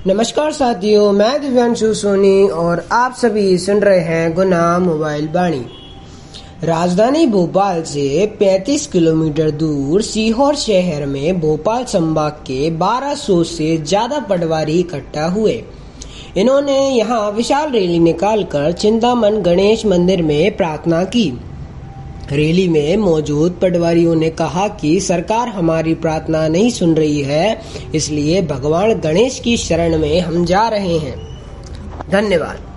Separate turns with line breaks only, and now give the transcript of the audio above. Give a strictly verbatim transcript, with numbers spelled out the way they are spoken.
नमस्कार साथियों, मैं दिव्यांशु सोनी और आप सभी सुन रहे हैं गुना मोबाइल बाणी। राजधानी भोपाल से पैंतीस किलोमीटर दूर सीहोर शहर में भोपाल संभाग के बारह सौ से ज्यादा पटवारी इकट्ठा हुए। इन्होंने यहां विशाल रैली निकालकर चिंतामन गणेश मंदिर में प्रार्थना की। रैली में मौजूद पटवारियों ने कहा कि सरकार हमारी प्रार्थना नहीं सुन रही है, इसलिए भगवान गणेश की शरण में हम जा रहे हैं। धन्यवाद।